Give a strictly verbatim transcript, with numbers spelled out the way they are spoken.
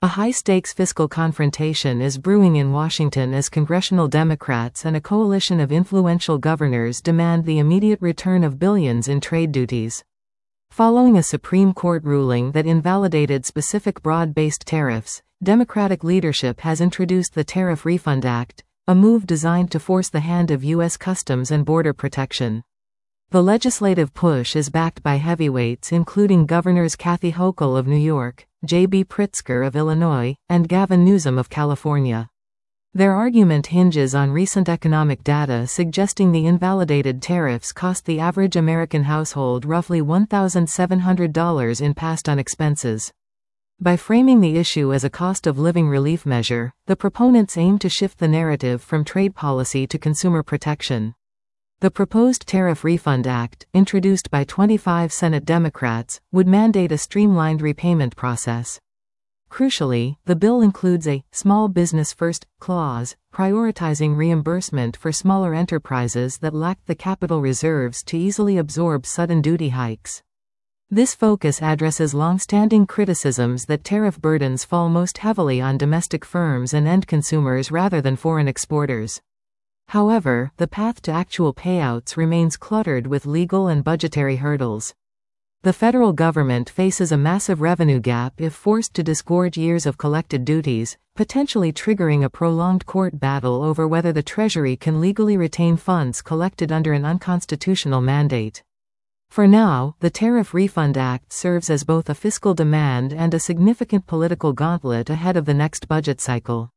A high-stakes fiscal confrontation is brewing in Washington as congressional Democrats and a coalition of influential governors demand the immediate return of billions in trade duties. Following a Supreme Court ruling that invalidated specific broad-based tariffs, Democratic leadership has introduced the Tariff Refund Act, a move designed to force the hand of U S Customs and Border Protection. The legislative push is backed by heavyweights including Governors Kathy Hochul of New York, J B Pritzker of Illinois, and Gavin Newsom of California. Their argument hinges on recent economic data suggesting the invalidated tariffs cost the average American household roughly one thousand seven hundred dollars in passed-on expenses. By framing the issue as a cost-of-living relief measure, the proponents aim to shift the narrative from trade policy to consumer protection. The proposed Tariff Refund Act, introduced by twenty-five Senate Democrats, would mandate a streamlined repayment process. Crucially, the bill includes a "small business first" clause, prioritizing reimbursement for smaller enterprises that lack the capital reserves to easily absorb sudden duty hikes. This focus addresses long-standing criticisms that tariff burdens fall most heavily on domestic firms and end consumers rather than foreign exporters. However, the path to actual payouts remains cluttered with legal and budgetary hurdles. The federal government faces a massive revenue gap if forced to disgorge years of collected duties, potentially triggering a prolonged court battle over whether the Treasury can legally retain funds collected under an unconstitutional mandate. For now, the Tariff Refund Act serves as both a fiscal demand and a significant political gauntlet ahead of the next budget cycle.